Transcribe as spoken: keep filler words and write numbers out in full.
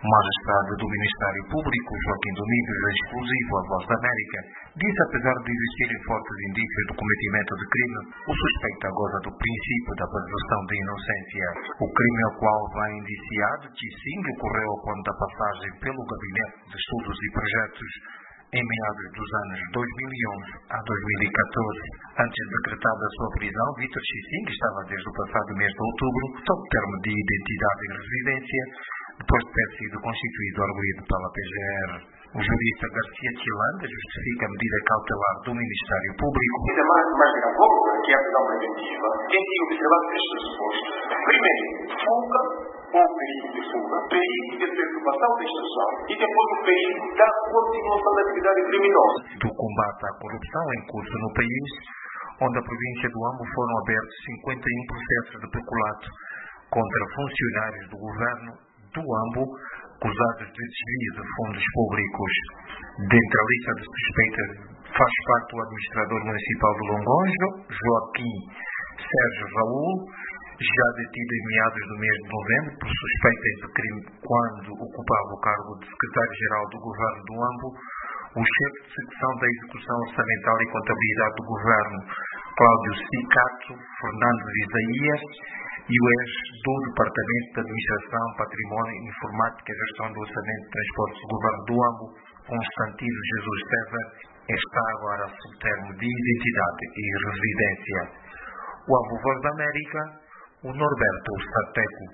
O magistrado do Ministério Público, Joaquim Domingos, exclusivo à Voz da América, disse apesar de existirem fortes indícios do cometimento de crime, o suspeito goza do princípio da presunção de inocência. O crime ao qual vai indiciado, Tsing, ocorreu quando da passagem pelo Gabinete de Estudos e Projetos em meados dos anos dois mil e onze a dois mil e catorze. Antes de decretada a sua prisão, Vítor Tsing estava desde o passado mês de outubro sob termo de identidade e residência, depois de ter sido constituído arguido pela P G R. O jurista Garcia Chilanda justifica a medida cautelar do Ministério Público. Ainda mais, mais gravosa, que é a prisão preventiva, quem tinha observado três pressupostos. Primeiro, fuga ou perigo de fuga, perigo de perturbação da instrução e depois o perigo da continuação da atividade criminosa. Do combate à corrupção em curso no país, onde a província do Ambo foram abertos cinquenta e um processos de peculato contra funcionários do governo do Ambo, acusados de desvio de fundos públicos. Dentre a lista de suspeitas faz parte o administrador municipal de Longonjo, Joaquim Sérgio Raul, já detido em meados do mês de novembro por suspeitas de crime quando ocupava o cargo de secretário-geral do governo do Ambo, o chefe de secção da execução orçamental e contabilidade do governo, Cláudio Cicato Fernandes Isaías, e o ex do Departamento de Administração, Património, Informática e Gestão do Orçamento de Transportes do Governo do Ambo, Constantino Jesus César, está agora sob termo de identidade e residência. O Ambo Voz da América, o Norberto Sateco.